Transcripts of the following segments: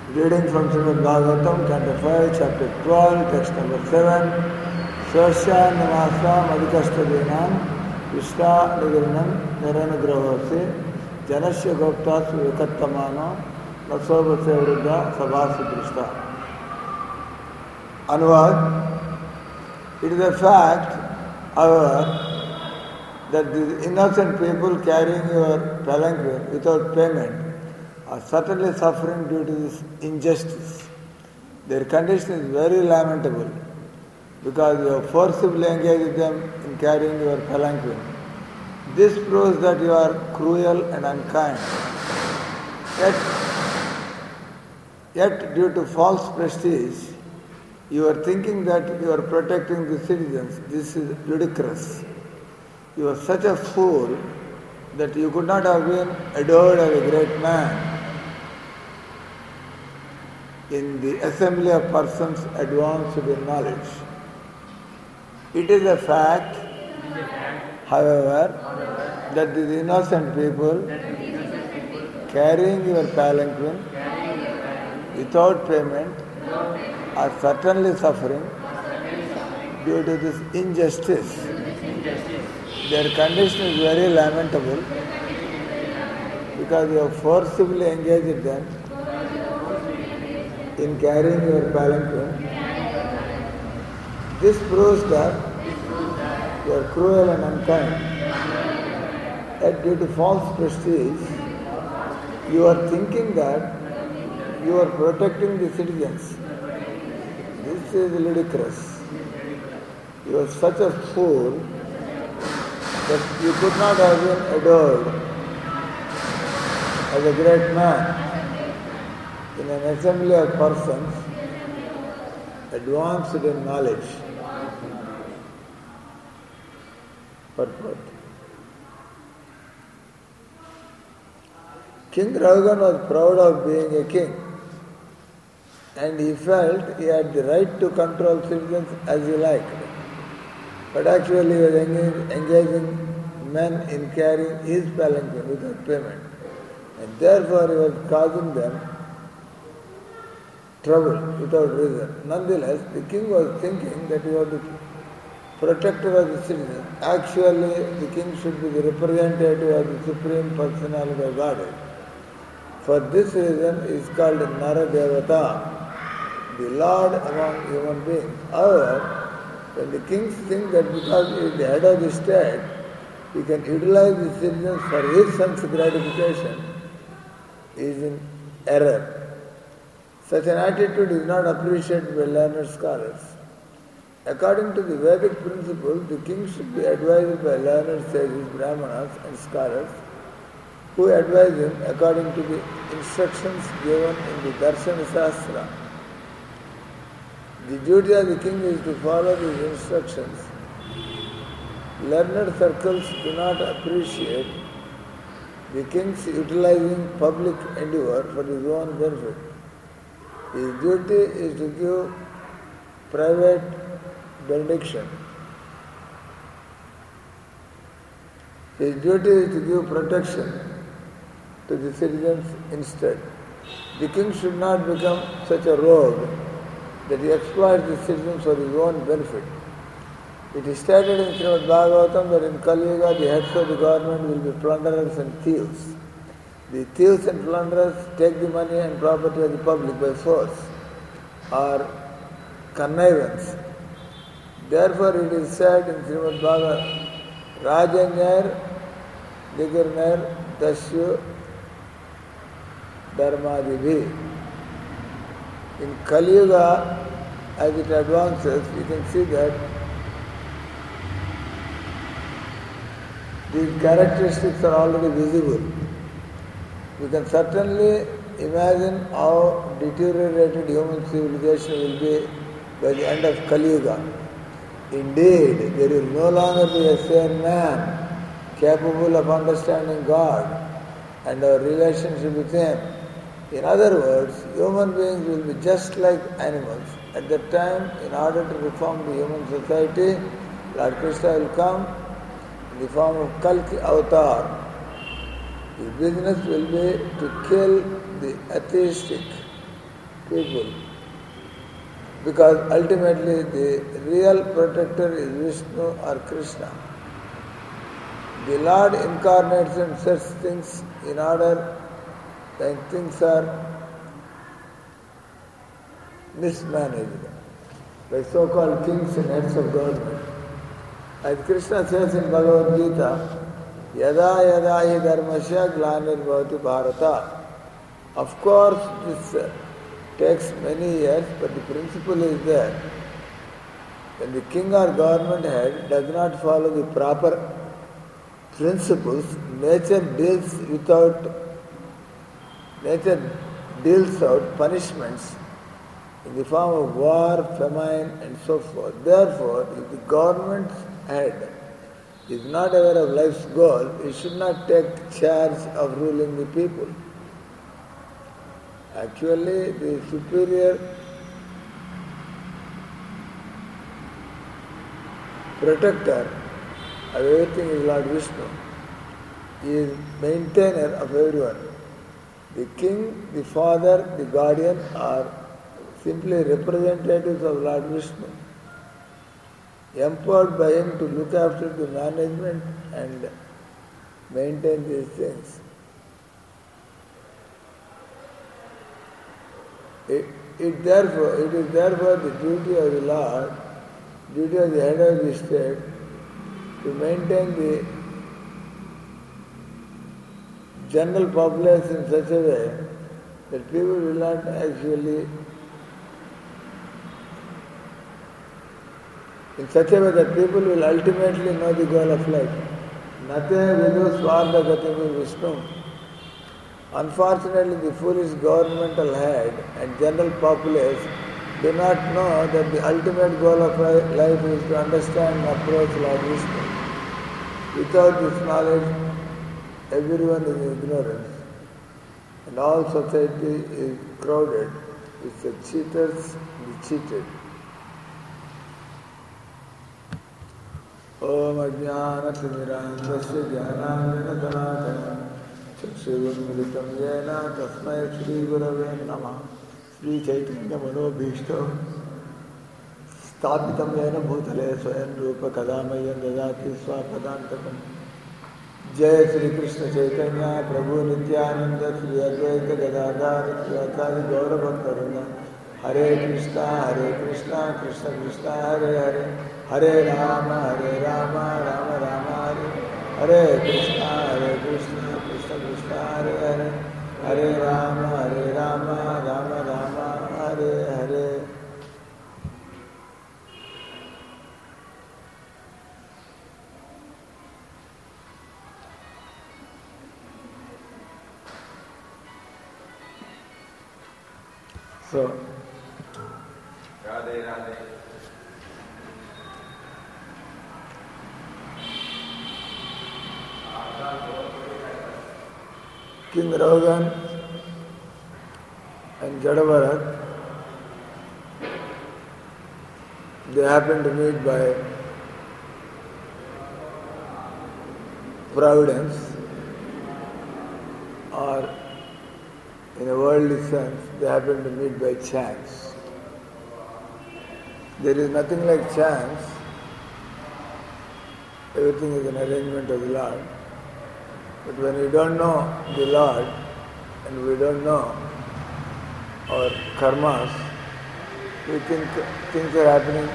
Reading from Srimad Bhagavatam, Canto 5, Chapter 12, Text number 7. Swasya Nimasam Adhikashtadinam Vishta Nigirinam Niranugrahose Janasya Goptas Vikattamano Nasobhase Vruddha Sabhasu Drishta. Anuvad. It is a fact, however, that the innocent people carrying your palanquin without payment are certainly suffering due to this injustice. Their condition is very lamentable because you have forcibly engaged them in carrying your palanquin. This proves that you are cruel and unkind. Yet due to false prestige, you are thinking that you are protecting the citizens. This is ludicrous. You are such a fool that you could not have been adored as a great man in the assembly of persons advanced in knowledge. It is a fact, however, that the innocent people carrying your palanquin without payment are certainly suffering due to this injustice. Their condition is very lamentable because you have forcibly engaged them in carrying your palanquin. This proves that you are cruel and unkind. Yet due to false prestige, you are thinking that you are protecting the citizens. This is ludicrous. You are such a fool that you could not have been adored as a great man in an assembly of persons advanced in knowledge. Purport. King Raghuvan was proud of being a king, and he felt he had the right to control citizens as he liked. But actually he was engaging men in carrying his palanquin without payment, and therefore he was causing them trouble without reason. Nonetheless, the king was thinking that he was the protector of the citizens. Actually, the king should be the representative of the Supreme Personality of Godhead. For this reason, he is called Nara Devata, the Lord among human beings. However, when the king thinks that because he is the head of the state, he can utilize the citizens for his sense gratification, he is in error. Such an attitude is not appreciated by learned scholars. According to the Vedic principle, the king should be advised by learned sages, brahmanas and scholars who advise him according to the instructions given in the Darshana Shastra. The duty of the king is to follow these instructions. Learned circles do not appreciate the king's utilizing public endeavor for his own benefit. His duty is to give private benediction. His duty is to give protection to the citizens instead. The king should not become such a rogue that he exploits the citizens for his own benefit. It is stated in Srimad Bhagavatam that in Kali Yuga the heads of the government will be plunderers and thieves. The thieves and plunderers take the money and property of the public by force or connivance. Therefore it is said in Srimad Bhagavatam, Rajanyar Digirnar Dasyu Dharmadibhi. In Kali Yuga, as it advances, you can see that these characteristics are already visible. We can certainly imagine how deteriorated human civilization will be by the end of Kali Yuga. Indeed, there will no longer be a sane man capable of understanding God and our relationship with Him. In other words, human beings will be just like animals. At that time, in order to reform the human society, Lord Krishna will come in the form of Kalki Avatar. His business will be to kill the atheistic people. Because ultimately the real protector is Vishnu or Krishna. The Lord incarnates and sets things in order when things are mismanaged by so-called kings and heads of government. As Krishna says in Bhagavad Gita, Yada yada hi dharmasya glanirvavati bharata. Of course, this takes many years, but the principle is there. When the king or government head does not follow the proper principles, nature deals out punishments in the form of war, famine, and so forth. Therefore, if the government's head is not aware of life's goal, he should not take charge of ruling the people. Actually, the superior protector of everything is Lord Vishnu. He is maintainer of everyone. The king, the father, the guardian are simply representatives of Lord Vishnu, empowered by him to look after the management and maintain these things. It is therefore the duty of the Lord, duty of the head of the state, to maintain the general populace in such a way that people will not actually, in such a way that people will ultimately know the goal of life. Nate vidu swartha gatimi Vishnu. Unfortunately, the foolish governmental head and general populace do not know that the ultimate goal of life is to understand and approach Lord Vishnu. Without this knowledge, everyone is in ignorance, and all society is crowded with the cheaters and the cheated. Om Ajnana-Timirandasya Jnananjana-Tanakaya Chakshurunmilitam Yena Tasmai Shri Gurave Namah Shri Chaitanya Manobhishto Sthapitam Yena Bhutale Swayam Rupa Kadamayan Dadati Swapadantakam Jai Shri Krishna Chaitanya Prabhu Nityananda Shri Advaita Gadadhar Shri Acharya Gaura Bhaktarinda Hare Krishna, Krishna Krishna, Hare Hare Hare Rama, Rama Rama, Hare Krishna, Krishna Krishna, Hare Hare Hare Rama, Rama Hare Hare. So, Radhe Radhe. King Raghuvan and Jadavarat, they happened to meet by providence, or in a worldly sense, they happen to meet by chance. There is nothing like chance. Everything is an arrangement of the Lord. But when we don't know the Lord and we don't know our karmas, we think things are happening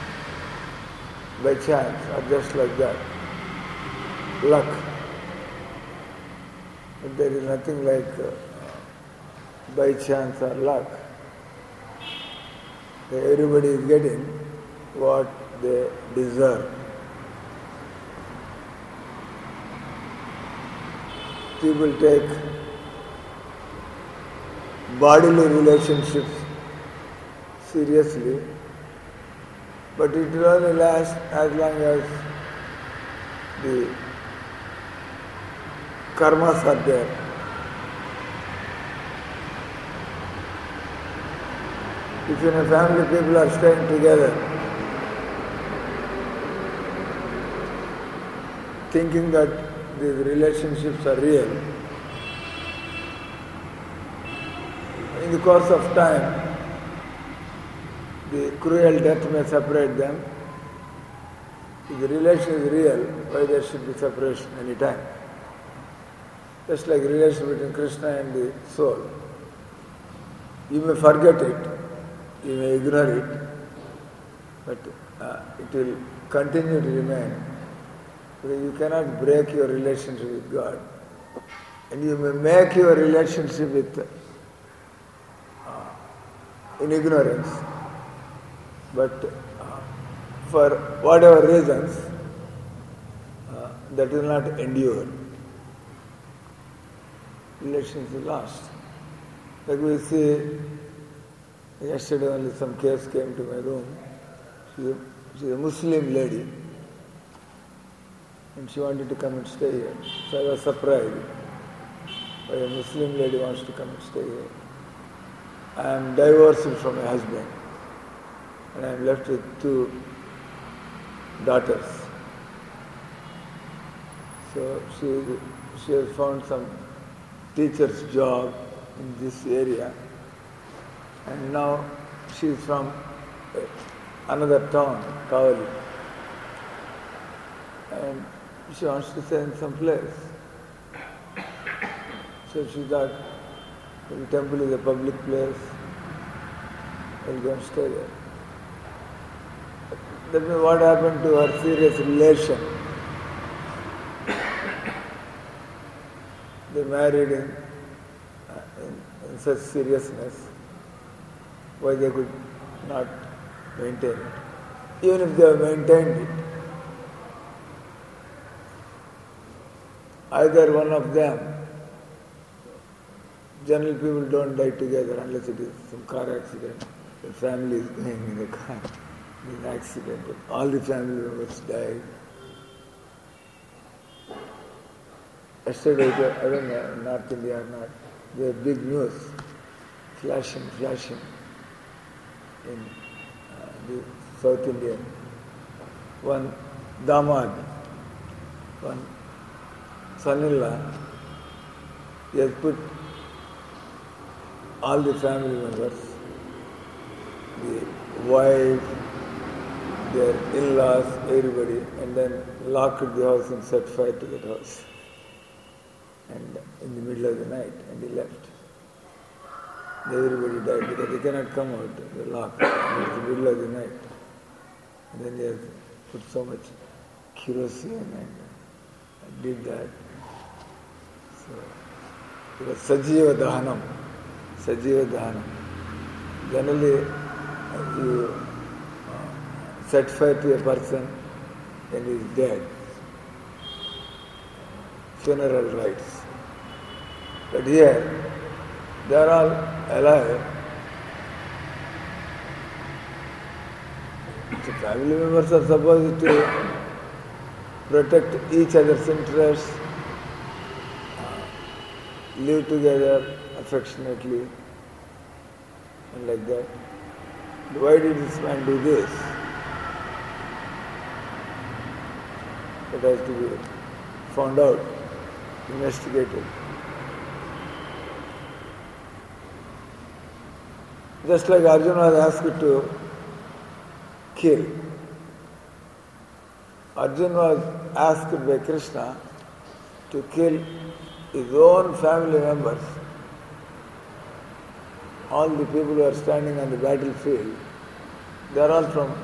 by chance or just like that. Luck. But there is nothing like by chance or luck. Everybody is getting what they deserve. People take bodily relationships seriously, but it will only last as long as the karmas are there. If in a family people are staying together, thinking that these relationships are real, In the course of time, the cruel death may separate them. If the relation is real, why there should be separation any time? Just like relation between Krishna and the soul. You may forget it, you may ignore it, but it will continue to remain. Because you cannot break your relationship with God. And you may make your relationship with in ignorance, but for whatever reasons, that will not endure. Relations is lost. Like we see, yesterday only some case came to my room. She's a Muslim lady, and she wanted to come and stay here. So I was surprised why a Muslim lady wants to come and stay here. I am divorced from my husband, and I am left with 2 daughters. So she has found some teacher's job in this area, and now she is from another town, Kavali, and she wants to stay in some place. So she thought, the temple is a public place, I'll go and stay there. That means what happened to her serious relation? They married in such seriousness, why they could not maintain it. Even if they have maintained it, either one of them, generally people don't die together unless it is some car accident. The family is going in the car, in an accident, all the family members died. Yesterday, I don't know, North India or not, there was big news, flashing in the South India. One damad, one son-in-law, he has put all the family members, the wife, their in-laws, everybody, and then locked the house and set fire to that house. And in the middle of the night, and he left. Everybody died because they cannot come out, they're locked. And it's the middle of the night. And then they have put so much kerosene and did that. So it was Sajiva Dahanam. Sajiva Dahanam. Generally, you set fire to a person and he is dead. Funeral rites. But here, they are all alive. So family members are supposed to protect each other's interests, live together affectionately, and like that. But why did this man do this? It has to be found out, investigated. Just like Arjuna was asked to kill. Arjuna was asked by Krishna to kill his own family members. All the people who are standing on the battlefield, they are all from,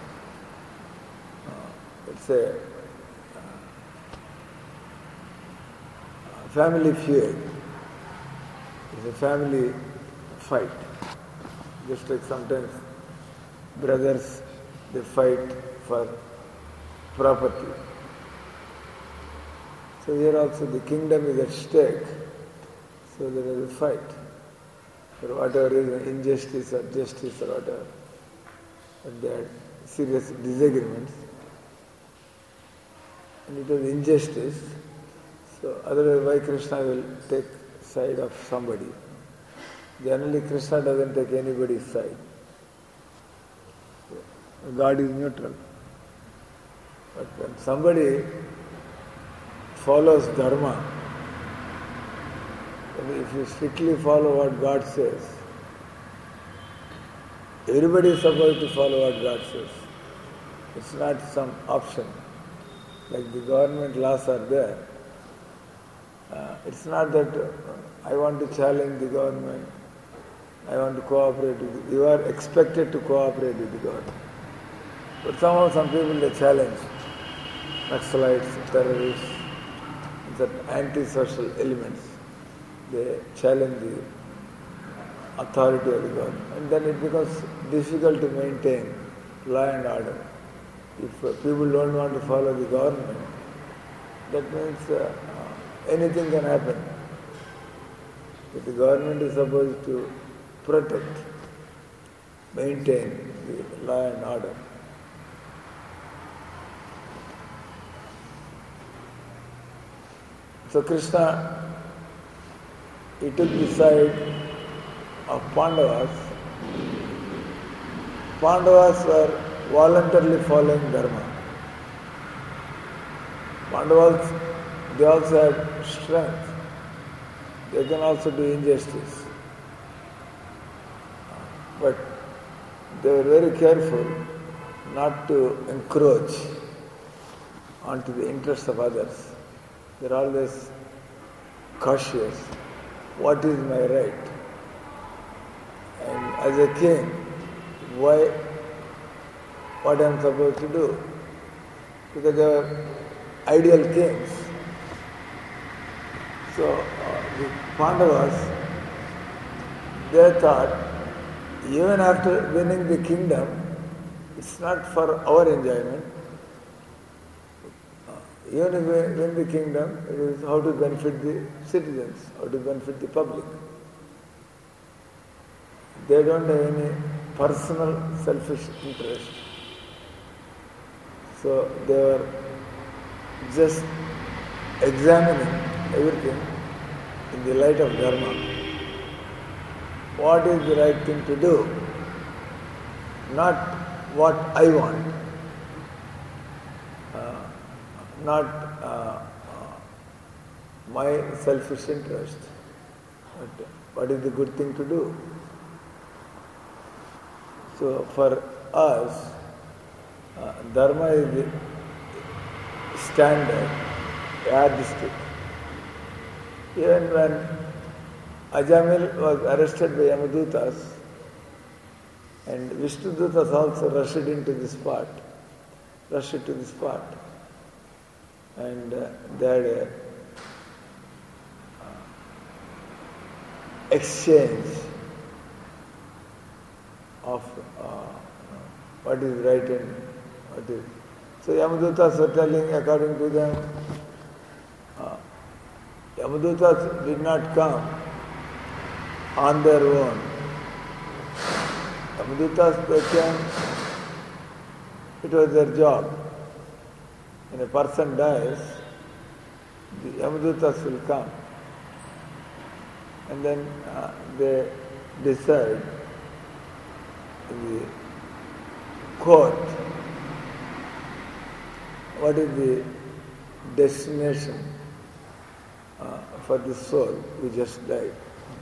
let's say, family feud. It's a family fight. Just like sometimes brothers, they fight for property. So here also the kingdom is at stake. So there is a fight. For whatever reason, injustice or justice or whatever. But there are serious disagreements. And it was injustice. So otherwise why Krishna will take side of somebody? Generally Krishna doesn't take anybody's side. God is neutral. But when somebody follows dharma, if you strictly follow what God says, Everybody is supposed to follow what God says. It's not some option. Like the government laws are there. It's not that I want to challenge the government, I want to cooperate with it. You are expected to cooperate with the government. But somehow some people they challenge. Naxalites, terrorists, the anti-social elements. They challenge the authority of the government. And then it becomes difficult to maintain law and order. If people don't want to follow the government, that means anything can happen. But the government is supposed to protect, maintain the law and order. So Krishna, he took the side of Pandavas. Pandavas were voluntarily following Dharma. Pandavas, they also have strength. They can also do injustice. But they were very careful not to encroach onto the interests of others. They're always cautious. What is my right? And as a king, what I am supposed to do? Because they were ideal kings. So the Pandavas, they thought, even after winning the kingdom, it's not for our enjoyment. Even if we win the kingdom, it is how to benefit the citizens, how to benefit the public. They don't have any personal selfish interest. So they were just examining everything in the light of Dharma. What is the right thing to do? Not what I want. Not my selfish interest, but what is the good thing to do? So for us, Dharma is the standard, yardstick. Even when Ajamil was arrested by Yamadutas, and Vishnudutas also rushed to the spot. And they had a exchange of what is right and what is. So Yamadutas were telling, according to them, Yamadutas did not come on their own. Yamadutas, they came, it was their job. When a person dies, the Yamadutas will come. And then they decide in the court what is the destination for the soul who just died.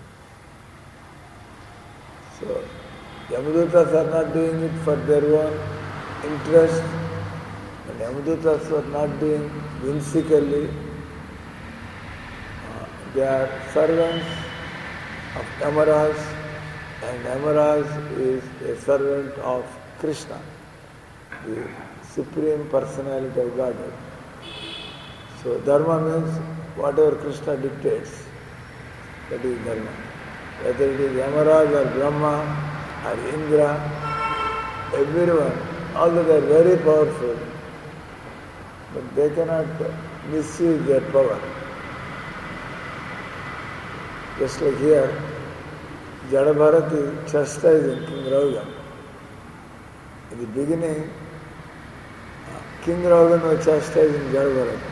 So Yamadutas are not doing it for their own interest. And Yamadutas were not doing whimsically. They are servants of Yamaras, and Yamaras is a servant of Krishna, the Supreme Personality of Godhead. So Dharma means whatever Krishna dictates, that is Dharma. Whether it is Yamaras or Brahma or Indra, everyone, although they are very powerful, but they cannot misuse their power. Just like here, Jadabharat is chastising King Raugan. In the beginning, King Raugan was chastising Jadabharat.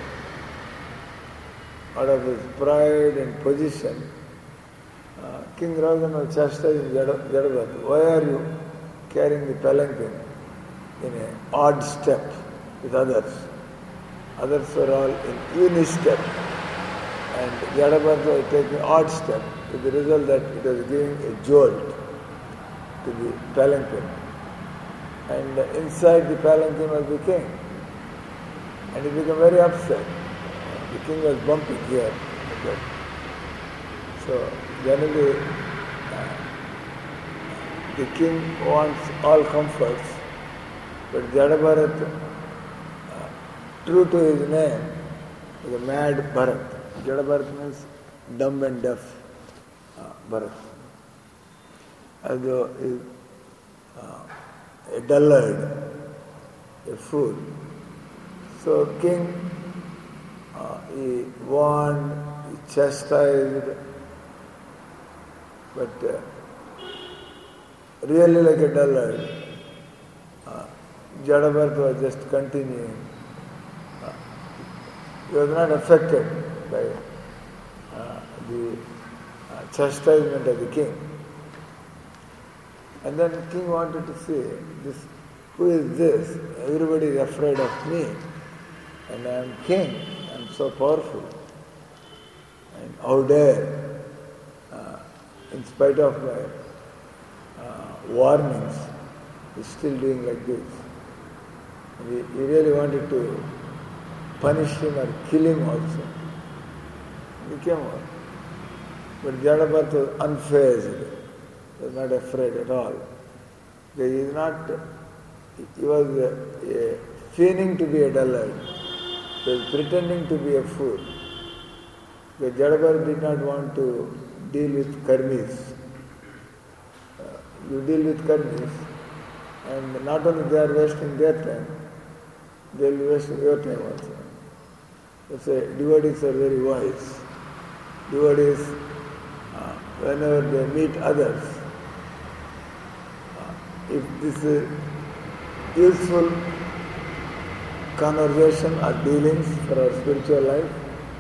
Out of his pride and position, King Raugan was chastising Jadabharat. Why are you carrying the palanquin in an odd step with others? Others were all in uni-step, and Jadabharat was taking odd step, with the result that it was giving a jolt. to the palanquin. And inside the palanquin was the king. And he became very upset. The king was bumping here. So generally, the king wants all comforts, but Jadabharat, true to his name, is a mad Bharat. Jadabharat means dumb and deaf Bharat. As though he is a dullard, a fool. So king, he warned, he chastised, but really like a dullard. Jadabharat was just continuing. He was not affected by the chastisement of the king. And then the king wanted to say, who is this? Everybody is afraid of me. And I am king. I am so powerful. And how dare, in spite of my warnings, he is still doing like this. And he really wanted to punish him or kill him also. He came out. But Jadabharat was unfazed. He was not afraid at all. He was feigning to be a dullard. He was pretending to be a fool. The Jadabharat did not want to deal with karmis. You deal with karmis, and not only they are wasting their time, they will be wasting your time also. That's why devotees are very wise. Devotees, whenever they meet others, if this is useful conversation or dealings for our spiritual life,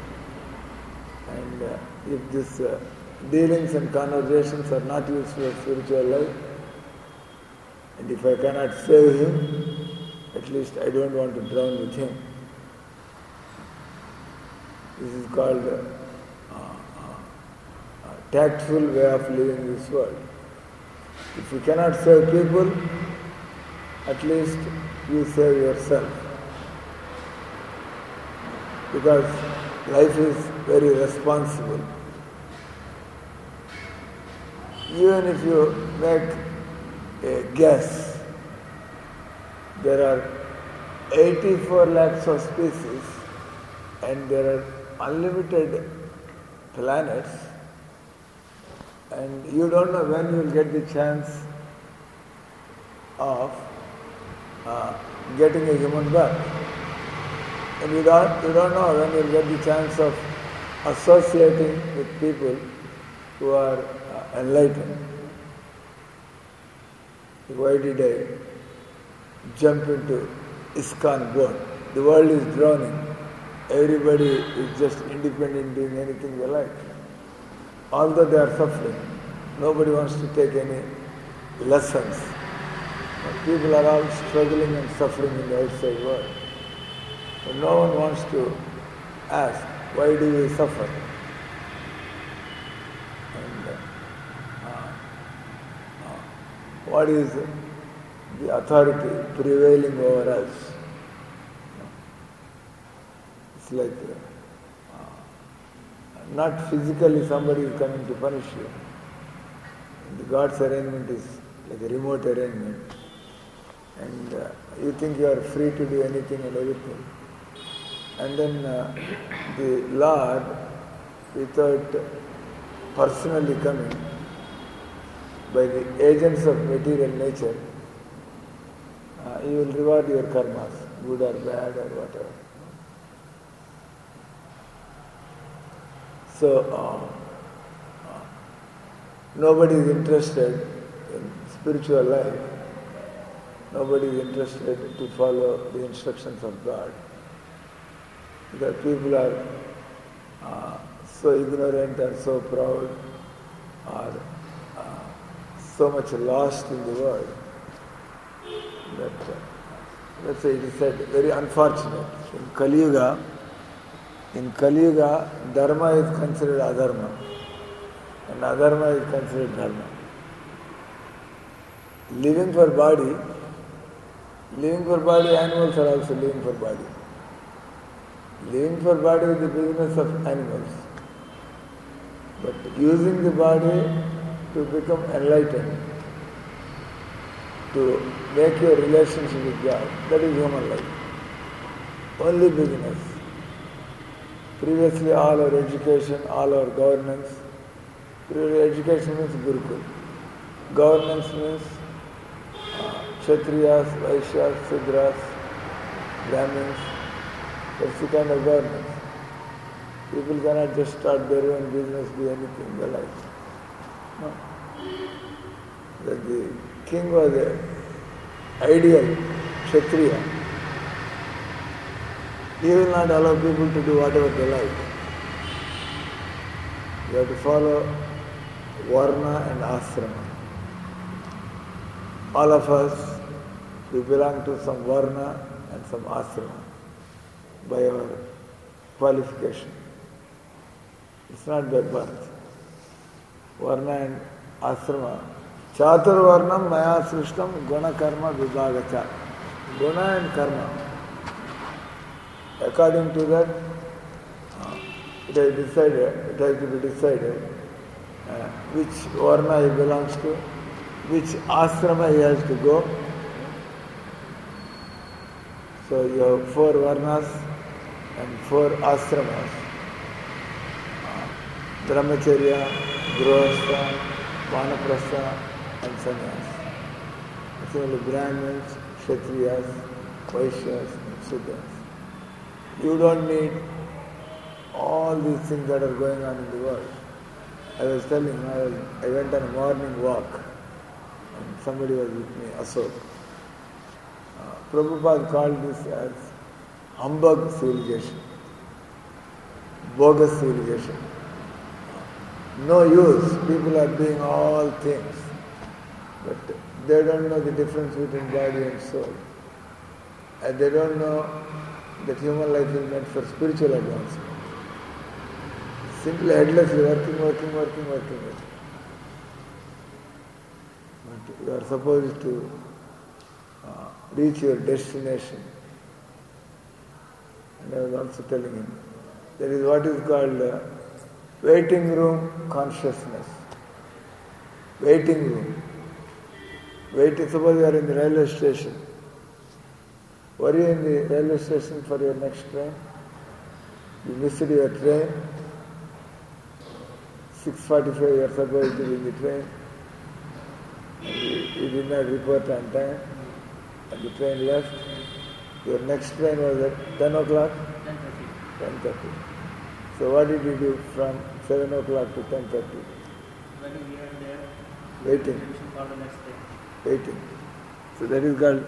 and if these dealings and conversations are not useful for spiritual life, and if I cannot save him, at least I don't want to drown with him. This is called a tactful way of living in this world. If you cannot save people, at least you save yourself. Because life is very responsible. Even if you make a guess, there are 84 lakhs of species and there are unlimited planets, and you don't know when you will get the chance of getting a human birth. And you don't know when you will get the chance of associating with people who are enlightened. Why did I jump into ISKCON boat? The world is drowning. Everybody is just independent, doing anything they like. Although they are suffering, nobody wants to take any lessons. But people are all struggling and suffering in the outside world. But no one wants to ask, why do we suffer? And what is the authority prevailing over us? It's like not physically somebody is coming to punish you. The God's arrangement is like a remote arrangement. And you think you are free to do anything and everything. And then the Lord, without personally coming, by the agents of material nature, He will reward your karmas, good or bad or whatever. So, nobody is interested in spiritual life. Nobody is interested to follow the instructions of God. Because people are so ignorant or so proud or so much lost in the world that that's why it is said, very unfortunate. In Kali Yuga, dharma is considered adharma and adharma is considered dharma. living for body, animals are also living for body. Living for body is the business of animals. But using the body to become enlightened, to make your relationship with God, that is human life. Only business. Previously all our education, all our governance, education means Gurukul. Governance means Kshatriyas, Vaishyas, Sudras, Brahmins. That's the kind of governance. People cannot just start their own business, do anything in their life. No. That the king was an ideal Kshatriya. He will not allow people to do whatever they like. You have to follow Varna and Asrama. All of us, we belong to some Varna and some Asrama by our qualification. It's not by birth. Varna and Asrama. Chatur Varnam Maya Srishtam Guna Karma Vibhagacha. Guna and Karma. According to that, it has to be decided which Varna he belongs to, which Asrama he has to go. So you have 4 Varnas and 4 Asramas. Brahmacharya, Grihastha, Vanaprastha and Sannyas. Similarly, Brahmins, Kshatriyas, Vaishyas and Sudras. You don't need all these things that are going on in the world. I was telling, I went on a morning walk and somebody was with me, Ashok. Prabhupada called this as humbug civilization, bogus civilization. No use, people are doing all things, but they don't know the difference between body and soul. And they don't know that human life is meant for spiritual advancement. Simply headlessly working. But you are supposed to reach your destination. And I was also telling him, there is what is called waiting room consciousness. Waiting room. Suppose you are in the railway station. Were you in the railway station for your next train? You missed your train. 6:45 you are supposed to be in the train. And you did not report on time. And the train left. Your next train was at 10 o'clock? 10:30. So what did you do from 7 o'clock to 10:30? Waiting. For the next day. Waiting. So that is called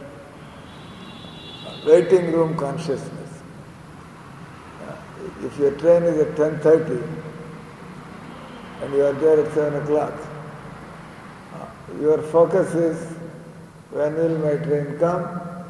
waiting room consciousness. If your train is at 10:30 and you are there at 7 o'clock, your focus is, when will my train come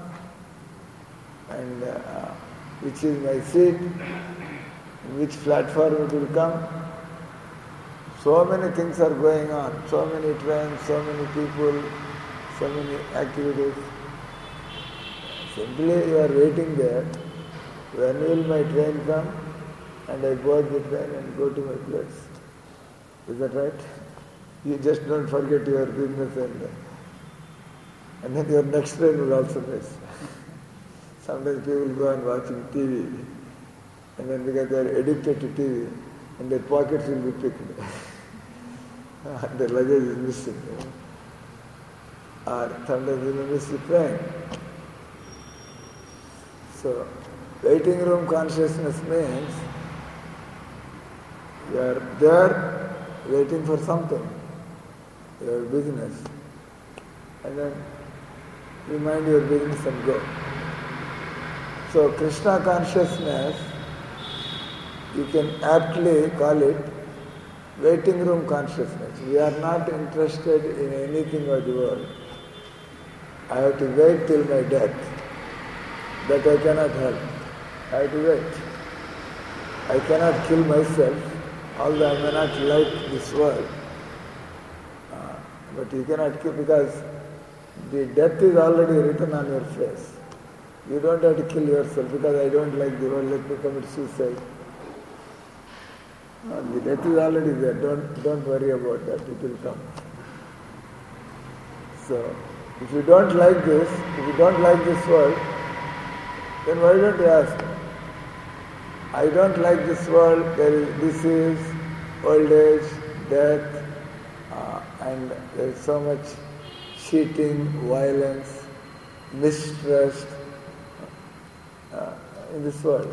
and which is my seat, which platform it will come. So many things are going on, so many trains, so many people, so many activities. Simply you are waiting there, when will my train come, and I board the train and go to my place. Is that right? You just don't forget your business and then your next train will also miss. Sometimes people go on watching TV, and then because they are addicted to TV, and their pockets will be picked. Their luggage is missing. Or sometimes they will miss the train. So, waiting room consciousness means you are there waiting for something, your business, and then you mind your business and go. So, Krishna consciousness, you can aptly call it waiting room consciousness. We are not interested in anything of the world. I have to wait till my death. That I cannot help. I have to wait. I cannot kill myself, although I may not like this world. But you cannot kill, because The death is already written on your face. You don't have to kill yourself because I don't like the world, let me commit suicide. The death is already there. Don't worry about that. It will come. So, if you don't like this, if you don't like this world, then why don't you ask? I don't like this world. There is disease, old age, death, and there is so much cheating, violence, mistrust in this world.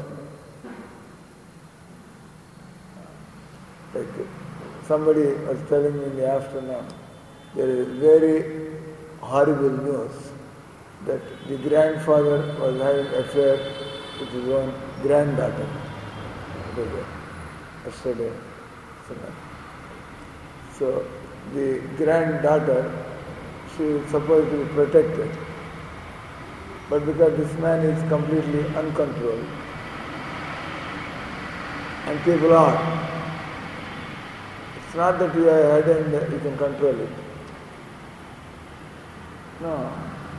Like somebody was telling me in the afternoon, there is very horrible news that the grandfather was having an affair with his own granddaughter. Yesterday. So the granddaughter, she is supposed to be protected. But because this man is completely uncontrolled, and people are, it's not that you have a head and you can control it. No.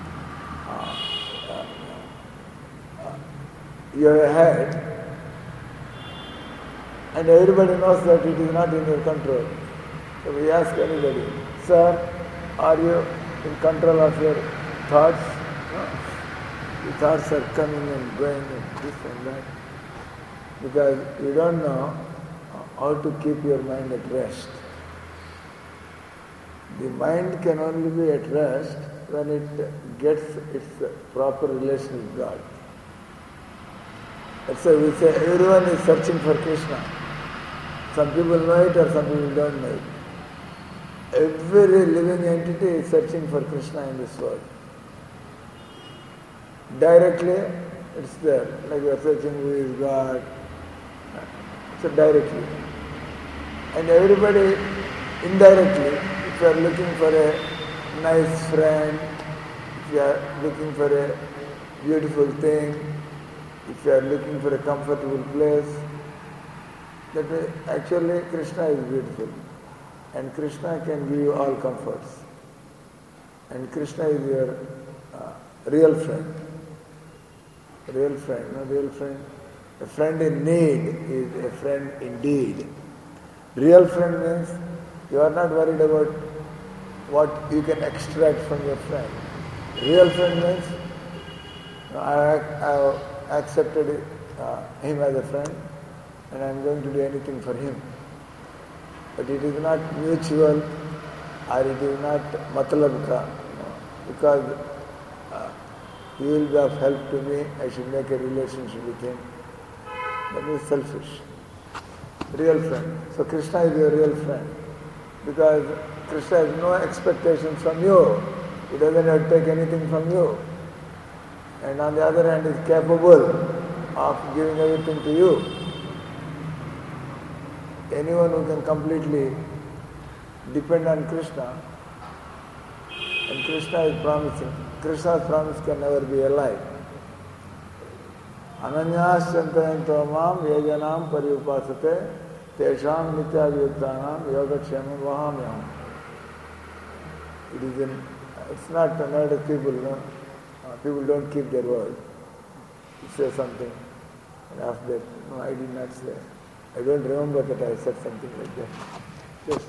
You have a head, and everybody knows that it is not in your control. So we ask anybody, sir, are you in control of your thoughts? No. The thoughts are coming and going and this and that. Because you don't know how to keep your mind at rest. The mind can only be at rest when it gets its proper relation with God. That's why we say everyone is searching for Krishna. Some people know it or some people don't know it. Every living entity is searching for Krishna in this world. Directly, it's there. Like you are searching who is God. So directly. And everybody indirectly, if you are looking for a nice friend, if you are looking for a beautiful thing, if you are looking for a comfortable place, that way, actually Krishna is beautiful. And Krishna can give you all comforts. And Krishna is your real friend. Real friend, no real friend. A friend in need is a friend indeed. Real friend means you are not worried about what you can extract from your friend. Real friend means I have accepted him as a friend and I am going to do anything for him. But it is not mutual or it is not matlab ka, because he will be of help to me, I should make a relationship with him. That is selfish. Real friend. So Krishna is your real friend. Because Krishna has no expectations from you. He doesn't have to take anything from you. And on the other hand, is capable of giving everything to you. Anyone who can completely depend on Krishna, and Krishna is promising, Krishna's promise can never be a lie. Ananyas chantayanto mam yejanam pariupasate tesham nityaviyuktanam yogakshemam vahamyam. It's not another people, no? People don't keep their word. You say something, and after that, no, I did not say. I don't remember that I said something like that. Just.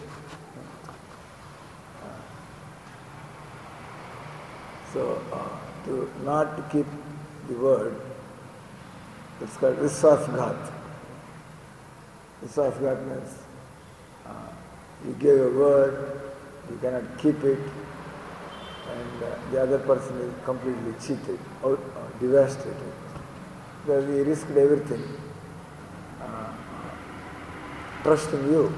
So, to not keep the word, it's called Viswasghat. Viswasghat means you gave a word, you cannot keep it, and the other person is completely cheated, or devastated. Because he risked everything, trusting you.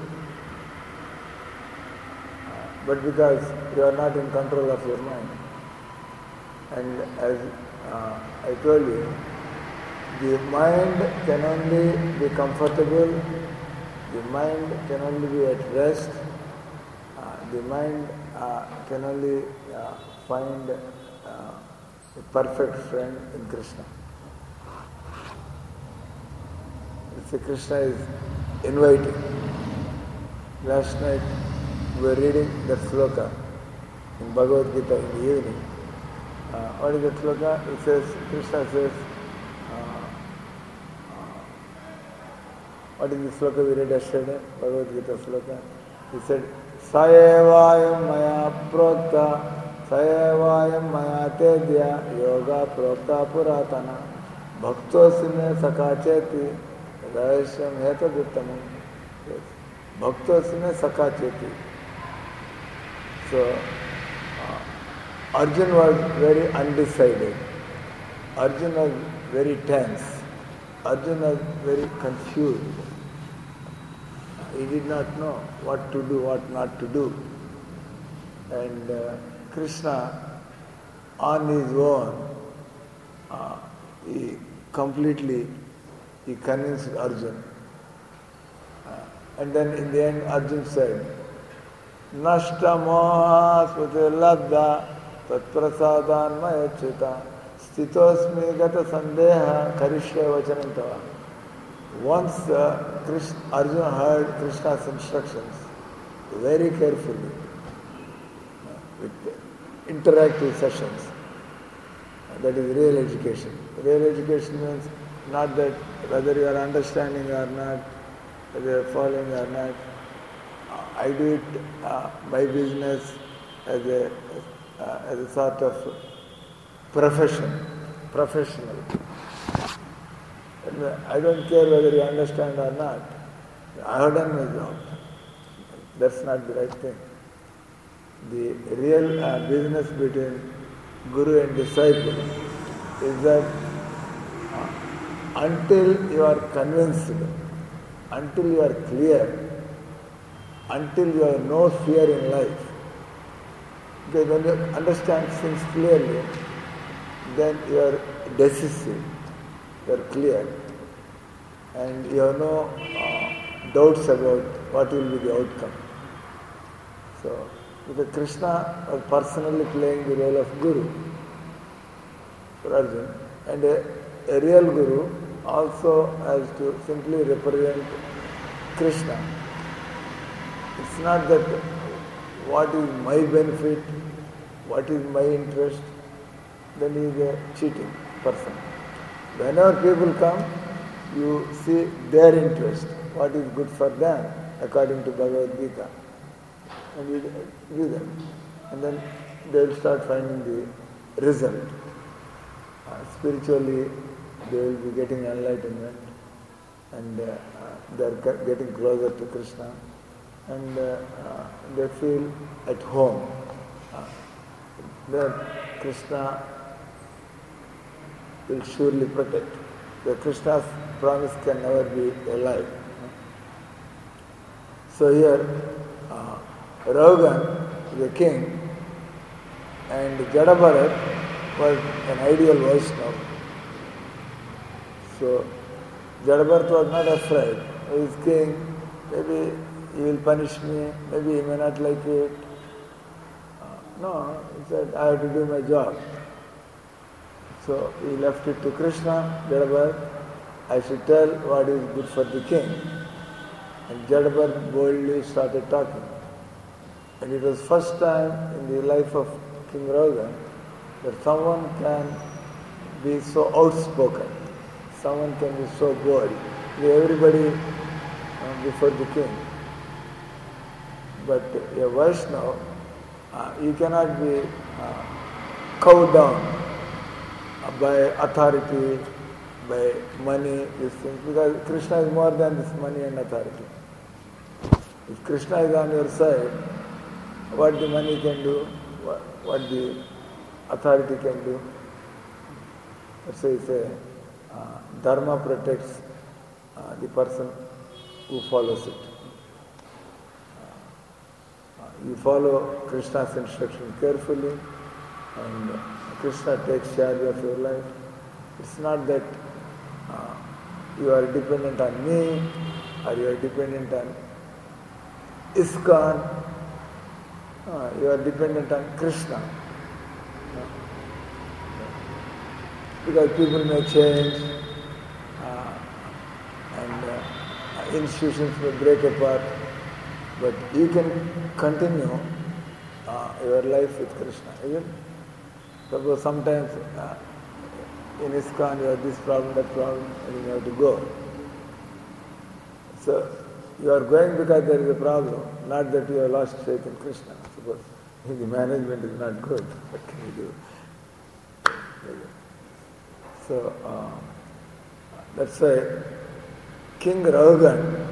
But because you are not in control of your mind, and as I told you, the mind can only be comfortable, the mind can only be at rest, the mind can only find a perfect friend in Krishna. So Krishna is inviting. Last night we were reading that sloka. in Bhagavad Gita in the evening. What is that sloka? It says, Krishna says, what is the sloka we read yesterday? Bhagavad Gita sloka. He said, Sayevayam maya prokta, Sayevayam maya tedya, yoga prokta puratana, bhaktosime sakacheti, rahashyam hetaduttamam. Yes. Bhaktosime sakacheti. So, Arjuna was very undecided. Arjuna was very tense. Arjuna was very confused. He did not know what to do, what not to do. And Krishna, on his own, he convinced Arjuna. And then in the end, Arjuna said, Nashta moha smriti labdha tat prasadan mayachita stitosmi gata sandeha karishya vachanam tava. Once Arjuna heard Krishna's instructions very carefully with interactive sessions, that is real education. Real education means not that whether you are understanding or not, whether you are following or not. I do it my business as a sort of professional. And I don't care whether you understand or not. I have done my job. That's not the right thing. The real business between guru and disciple is that until you are convinced, until you are clear, until you have no fear in life. Because when you understand things clearly, then you are decisive, you are clear, and you have no doubts about what will be the outcome. So, because Krishna was personally playing the role of Guru for Arjuna, and a real Guru also has to simply represent Krishna. It's not that what is my benefit, what is my interest, then he is a cheating person. Whenever people come, you see their interest, what is good for them, according to Bhagavad Gita. And you give them. And then they will start finding the result. Spiritually, they will be getting enlightenment, and they are getting closer to Krishna. And they feel at home. That Krishna will surely protect. The Krishna's promise can never be a lie. So here, Raghugan, the king, and Jadabharat was an ideal Vaishnava. So Jadabharat was not afraid. He is king, maybe he will punish me, maybe he may not like it. No, he said, I have to do my job. So he left it to Krishna, Jadabharat, I should tell what is good for the king. And Jadabharat boldly started talking. And it was first time in the life of King Raghugan that someone can be so outspoken, someone can be so bold. Everybody before the king. But a Vaishnava, you cannot be cowed down by authority, by money, these things, because Krishna is more than this money and authority. If Krishna is on your side, what the money can do, what the authority can do. So it's a dharma protects the person who follows it. You follow Krishna's instruction carefully, and Krishna takes charge of your life. It's not that you are dependent on me or you are dependent on ISKCON. You are dependent on Krishna. Because people may change and institutions may break apart, but you can continue your life with Krishna, isn't it? Suppose sometimes in ISKCON you have this problem, that problem, and you have to go. So you are going because there is a problem, not that you have lost faith in Krishna. Suppose the management is not good, what can you do? So that's why King Raghugan,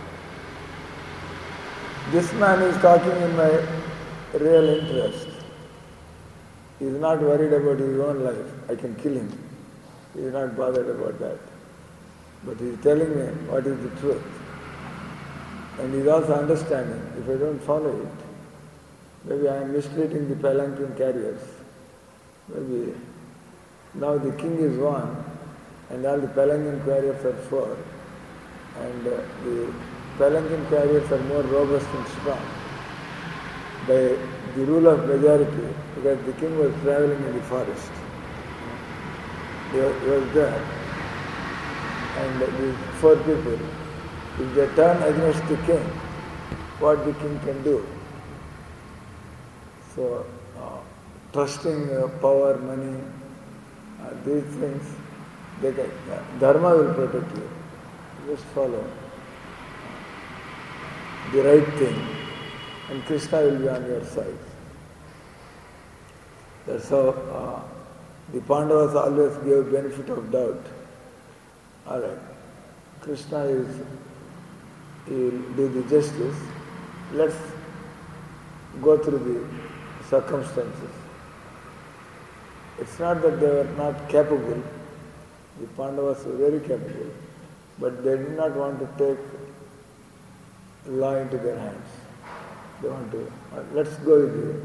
this man is talking in my real interest. He is not worried about his own life. I can kill him. He is not bothered about that. But he is telling me what is the truth. And he is also understanding, if I don't follow it, maybe I am mistreating the palanquin carriers. Maybe now the king is one, and all the palanquin carriers are four, and the palanquin carriers are more robust and strong. By the rule of majority, because the king was traveling in the forest. He was there. And the four people, if they turn against the king, what the king can do? So, trusting power, money, these things, dharma will protect you. Just follow the right thing, and Krishna will be on your side. That's how the Pandavas always gave benefit of doubt. Alright, Krishna he will do the justice. Let's go through the circumstances. It's not that they were not capable. The Pandavas were very capable, but they did not want to take law into their hands. They want to, let's go with it.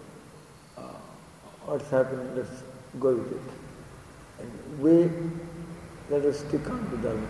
What's happening, let's go with it. And let us stick on to Dharma.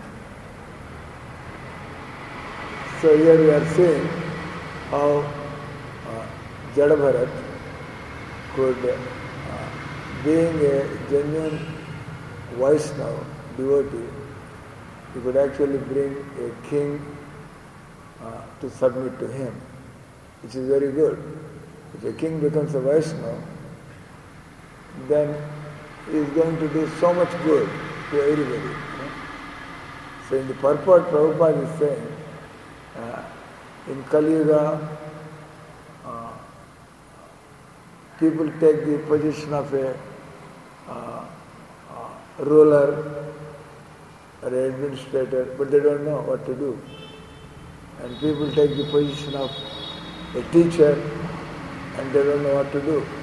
So here we are seeing how Jadabharat could, being a genuine Vaishnava devotee, he could actually bring a king to submit to him, which is very good. If a king becomes a Vaishnava, then he is going to do so much good to everybody. So in the purport, Prabhupada is saying, in Kali Yuga, people take the position of a ruler or an administrator, but they don't know what to do. And people take the position of a teacher, and they don't know what to do.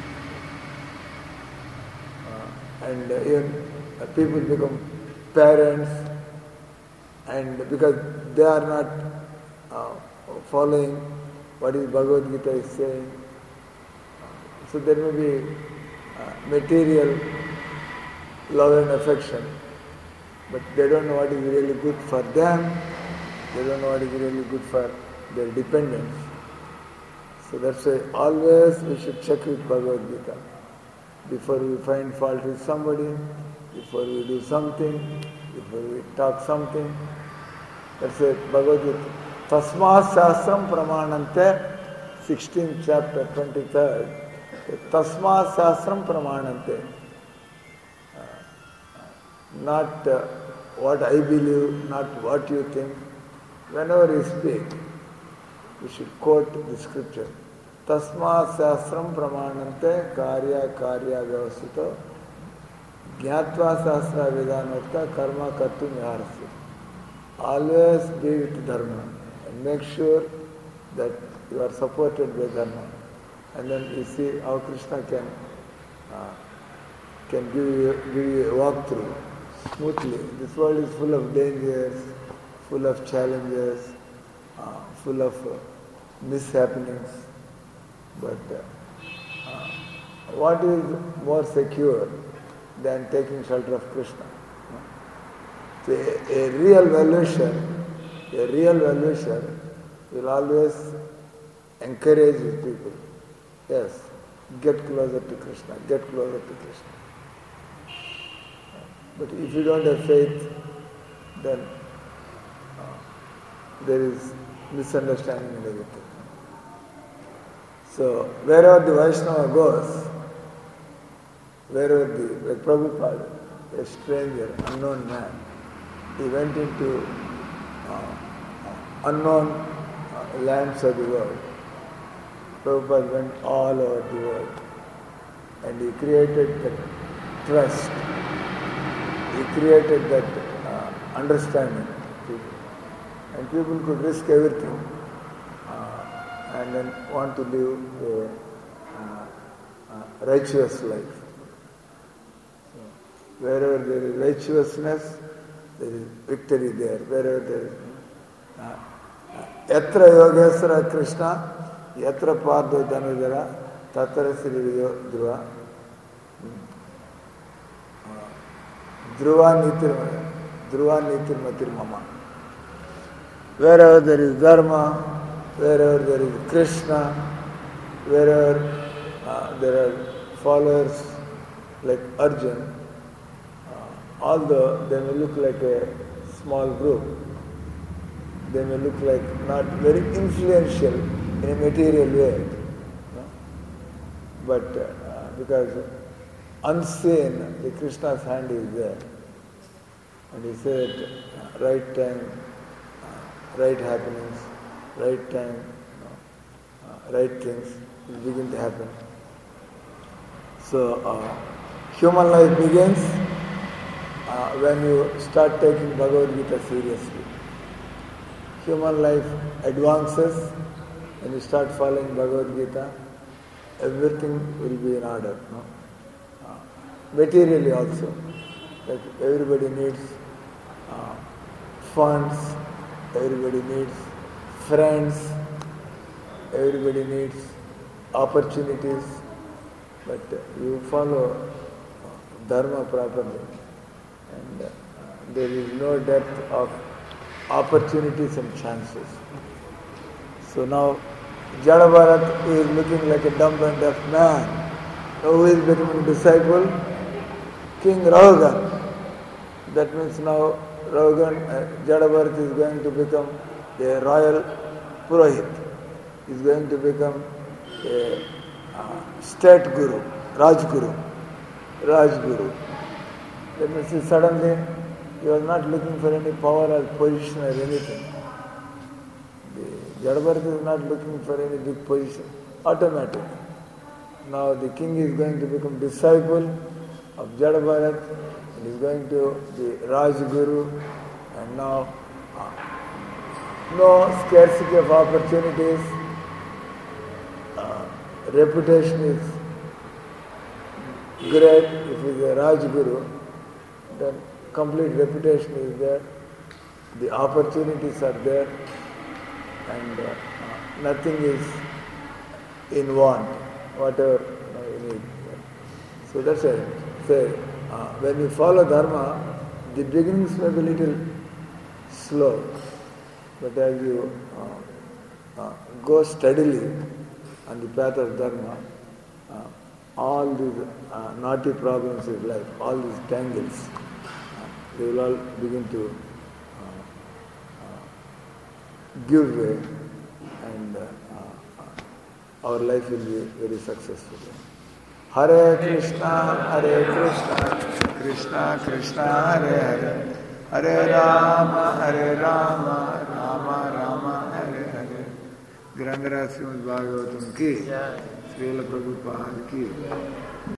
And even people become parents, and because they are not following what is Bhagavad Gita is saying, so there may be material love and affection, but they don't know what is really good for them, they don't know what is really good for their dependents. So that's why always we should check with Bhagavad Gita. Before we find fault with somebody, before we do something, before we talk something. That's why Bhagavad Gita. Tasma Sastram Pramanante, 16th chapter, 23rd. Tasma Sastram Pramanante. Not what I believe, not what you think. Whenever you speak, you should quote the scripture. Tasma Sastram Pramanante Karya Karya Vyavasito Jnatva Sastra Vedanokta Karma Kartum Yaharasya. Always be with Dharma and make sure that you are supported by Dharma. And then you see how Krishna can give you a walkthrough smoothly. This world is full of dangers, full of challenges, full of mishappenings. But what is more secure than taking shelter of Krishna? So a real valuation will always encourage people. Yes, get closer to Krishna, get closer to Krishna. But if you don't have faith, then there is misunderstanding and everything. So wherever the Vaishnava goes, wherever like Prabhupada, a stranger, unknown man, he went into unknown lands of the world. Prabhupada went all over the world and he created that trust, he created that understanding. And people could risk everything and then want to live a righteous life. So, wherever there is righteousness, there is victory there. Wherever there is Yatra Yogeswara Krishna, Yatra Pardo Dhanudara, Tatra Sri Dhruva, Dhruva Nitir Matir Mama. Wherever there is Dharma, wherever there is Krishna, wherever there are followers like Arjuna, although they may look like a small group, they may look like not very influential in a material way, no? But because unseen, the Krishna's hand is there. And he said, right time, right happenings, right time, right things will begin to happen. So, human life begins when you start taking Bhagavad Gita seriously. Human life advances when you start following Bhagavad Gita. Everything will be in order. No? Materially also, like everybody needs funds, everybody needs friends, everybody needs opportunities, but you follow Dharma properly and there is no depth of opportunities and chances. So now Jada Bharat is looking like a dumb and deaf man. Who is becoming disciple? King Raghugan. That means now Raghugan, Jada Bharat is going to become a royal Purohit. He is going to become a state guru, Rajguru. That means suddenly he was not looking for any power or position or anything. The Jada Bharat is not looking for any big position. Automatic. Now the king is going to become disciple of Jada Bharat and is going to be Rajguru, and now no scarcity of opportunities, reputation is great. If he is a Rajguru, then complete reputation is there, the opportunities are there, and nothing is in want, whatever you need. So that's it. Say, when you follow Dharma, the beginnings may be a little slow, but as you go steadily on the path of Dharma, all these naughty problems of life, all these tangles, they will all begin to give way, and our life will be very successful. Hare Krishna, Krishna Krishna, Hare Hare, Hare Rama, Rama Rama, Hare Hare. Grandara Srimad Bhagavatam ki, Srila Prabhupada ki.